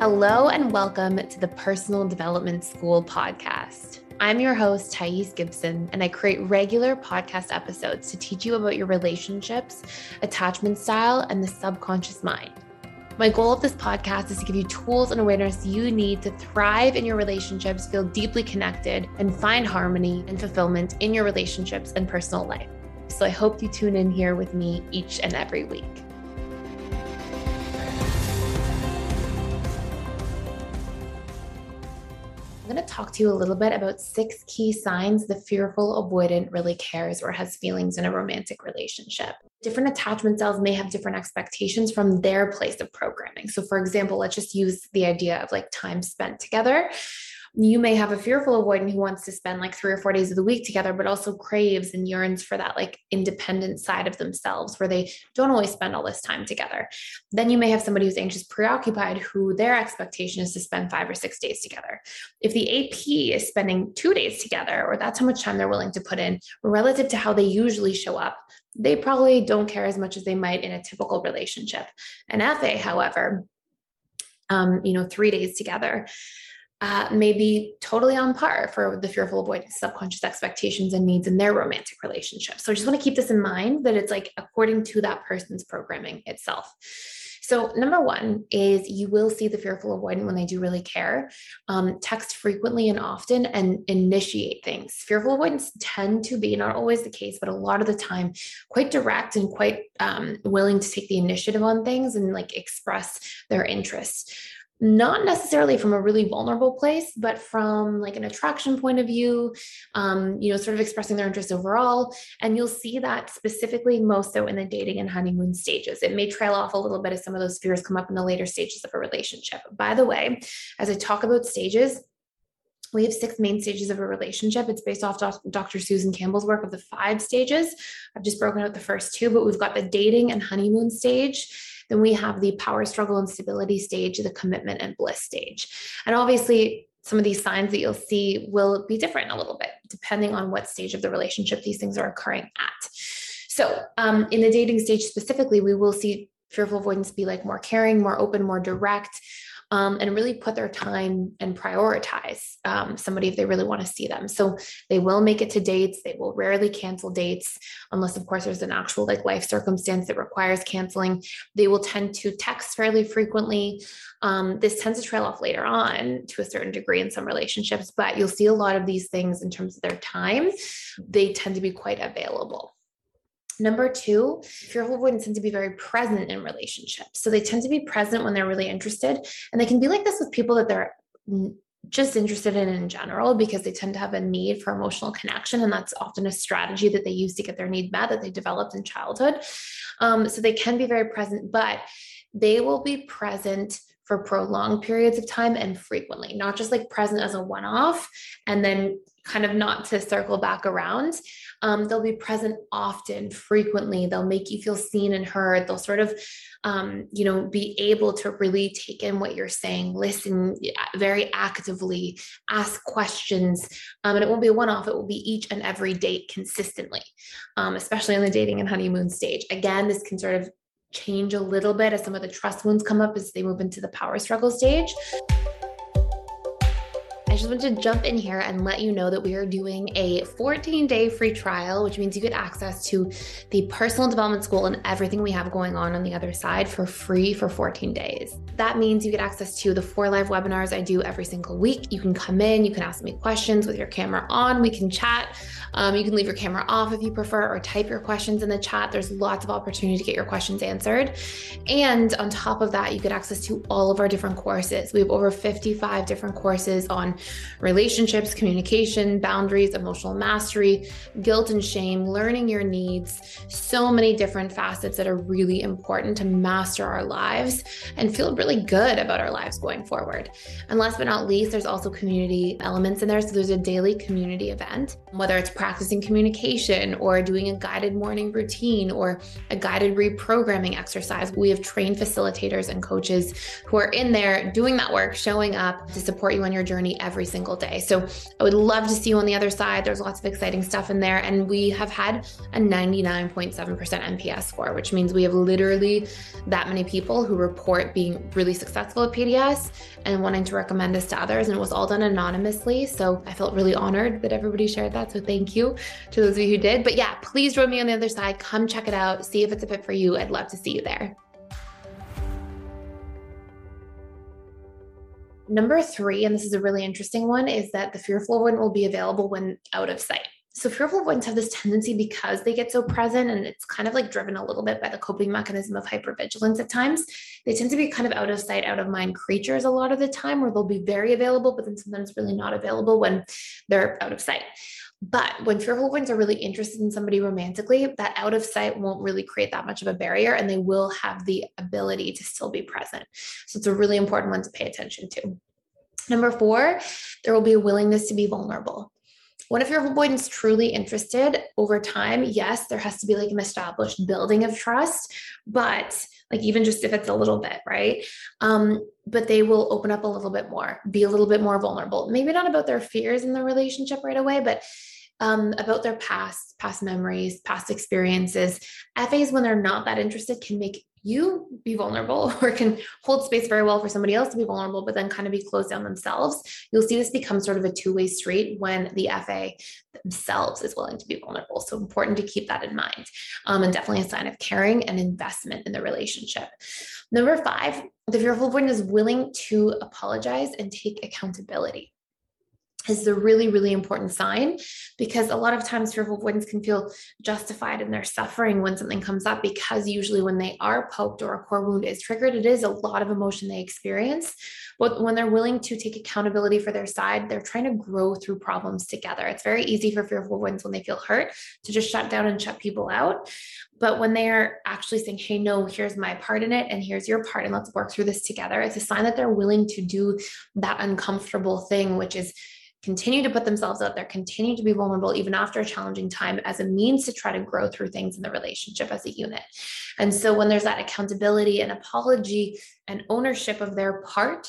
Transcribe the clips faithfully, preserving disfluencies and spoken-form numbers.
Hello and welcome to the Personal Development School podcast. I'm your host, Thais Gibson, and I create regular podcast episodes to teach you about your relationships, attachment style, and the subconscious mind. My goal of this podcast is to give you tools and awareness you need to thrive in your relationships, feel deeply connected, and find harmony and fulfillment in your relationships and personal life. So I hope you tune in here with me each and every week. I'm going to talk to you a little bit about six key signs the fearful avoidant really cares or has feelings in a romantic relationship. Different attachment styles may have different expectations from their place of programming. So for example, let's just use the idea of like time spent together. You may have a fearful avoidant who wants to spend like three or four days of the week together, but also craves and yearns for that like independent side of themselves where they don't always spend all this time together. Then you may have somebody who's anxious, preoccupied, who their expectation is to spend five or six days together. If the A P is spending two days together, or that's how much time they're willing to put in relative to how they usually show up, they probably don't care as much as they might in a typical relationship. An F A, however, um, you know, three days together, Uh, may be totally on par for the fearful avoidant subconscious expectations and needs in their romantic relationship. So I just want to keep this in mind that it's like according to that person's programming itself. So number one is you will see the fearful avoidant when they do really care, um, text frequently and often, and initiate things. Fearful avoidants tend to be, not always the case, but a lot of the time, quite direct and quite um, willing to take the initiative on things and like express their interests. Not necessarily from a really vulnerable place, but from like an attraction point of view, um, you know, sort of expressing their interest overall. And you'll see that specifically most so in the dating and honeymoon stages. It may trail off a little bit as some of those fears come up in the later stages of a relationship. By the way, as I talk about stages, we have six main stages of a relationship. It's based off Doctor Susan Campbell's work of the five stages. I've just broken out the first two, but we've got the dating and honeymoon stage. Then we have the power struggle and stability stage, the commitment and bliss stage. And obviously, some of these signs that you'll see will be different a little bit, depending on what stage of the relationship these things are occurring at. So um, in the dating stage specifically, we will see fearful avoidance be like more caring, more open, more direct, Um, and really put their time and prioritize um, somebody if they really want to see them. So they will make it to dates. They will rarely cancel dates unless, of course, there's an actual like life circumstance that requires canceling. They will tend to text fairly frequently. Um, this tends to trail off later on to a certain degree in some relationships, but you'll see a lot of these things in terms of their time. They tend to be quite available. Number two, fearful avoidants tend to be very present in relationships. So they tend to be present when they're really interested. And they can be like this with people that they're just interested in in general, because they tend to have a need for emotional connection. And that's often a strategy that they use to get their need met that they developed in childhood. Um, so they can be very present, but they will be present for prolonged periods of time and frequently, not just like present as a one-off and then kind of not to circle back around. Um, they'll be present often, frequently. They'll make you feel seen and heard. They'll sort of, um, you know, be able to really take in what you're saying, listen very actively, ask questions. Um, and it won't be a one-off. It will be each and every date consistently, um, especially in the dating and honeymoon stage. Again, this can sort of change a little bit as some of the trust wounds come up as they move into the power struggle stage. I just want to jump in here and let you know that we are doing a fourteen day free trial, which means you get access to the personal development school and everything we have going on on the other side for free for fourteen days. That means you get access to the four live webinars I do every single week. You can come in, you can ask me questions with your camera on, we can chat. Um, you can leave your camera off if you prefer, or type your questions in the chat. There's lots of opportunity to get your questions answered. And on top of that, you get access to all of our different courses. We have over fifty-five different courses on relationships, communication, boundaries, emotional mastery, guilt and shame, learning your needs, so many different facets that are really important to master our lives and feel really good about our lives going forward. And last but not least, there's also community elements in there. So there's a daily community event, whether it's practicing communication or doing a guided morning routine or a guided reprogramming exercise. We have trained facilitators and coaches who are in there doing that work, showing up to support you on your journey every every single day. So I would love to see you on the other side. There's lots of exciting stuff in there. And we have had a ninety-nine point seven percent N P S score, which means we have literally that many people who report being really successful at P D S and wanting to recommend us to others. And it was all done anonymously. So I felt really honored that everybody shared that. So thank you to those of you who did. But yeah, please join me on the other side. Come check it out. See if it's a fit for you. I'd love to see you there. Number three, and this is a really interesting one, is that the fearful avoidant will be available when out of sight. So fearful avoidants have this tendency, because they get so present, and it's kind of like driven a little bit by the coping mechanism of hypervigilance at times. They tend to be kind of out of sight, out of mind creatures a lot of the time, where they'll be very available, but then sometimes really not available when they're out of sight. But when fearful avoidants are really interested in somebody romantically, that out of sight won't really create that much of a barrier, and they will have the ability to still be present. So it's a really important one to pay attention to. Number four, there will be a willingness to be vulnerable. When a fearful avoidant is truly interested over time, yes, there has to be like an established building of trust, but like even just if it's a little bit, right? Um, but they will open up a little bit more, be a little bit more vulnerable. Maybe not about their fears in the relationship right away, but um, about their past, past memories, past experiences. F As, when they're not that interested, can make you be vulnerable, or can hold space very well for somebody else to be vulnerable, but then kind of be closed down themselves. You'll see this become sort of a two-way street when the F A themselves is willing to be vulnerable. So important to keep that in mind, um, and definitely a sign of caring and investment in the relationship. Number five, the fearful avoidant is willing to apologize and take accountability. Is a really, really important sign, because a lot of times fearful avoidants can feel justified in their suffering when something comes up, because usually when they are poked or a core wound is triggered, it is a lot of emotion they experience. But when they're willing to take accountability for their side, they're trying to grow through problems together. It's very easy for fearful avoidants when they feel hurt to just shut down and shut people out. But when they're actually saying, hey, no, here's my part in it, and here's your part, and let's work through this together, it's a sign that they're willing to do that uncomfortable thing, which is continue to put themselves out there, continue to be vulnerable even after a challenging time, as a means to try to grow through things in the relationship as a unit. And so when there's that accountability and apology and ownership of their part,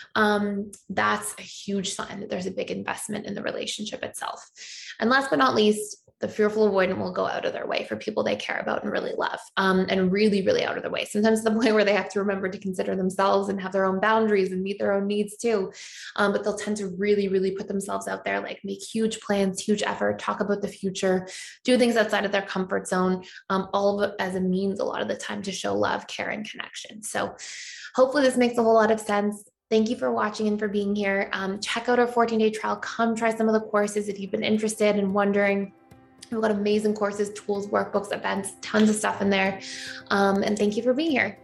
um, that's a huge sign that there's a big investment in the relationship itself. And last but not least, the fearful avoidant will go out of their way for people they care about and really love, um, and really, really out of their way. Sometimes to the point where they have to remember to consider themselves and have their own boundaries and meet their own needs too. Um, but they'll tend to really, really put themselves out there, like make huge plans, huge effort, talk about the future, do things outside of their comfort zone, um, all of it as a means a lot of the time to show love, care, and connection. So hopefully this makes a whole lot of sense. Thank you for watching and for being here. Um, check out our fourteen day trial. Come try some of the courses if you've been interested and wondering. We've got amazing courses, tools, workbooks, events, tons of stuff in there. Um, and thank you for being here.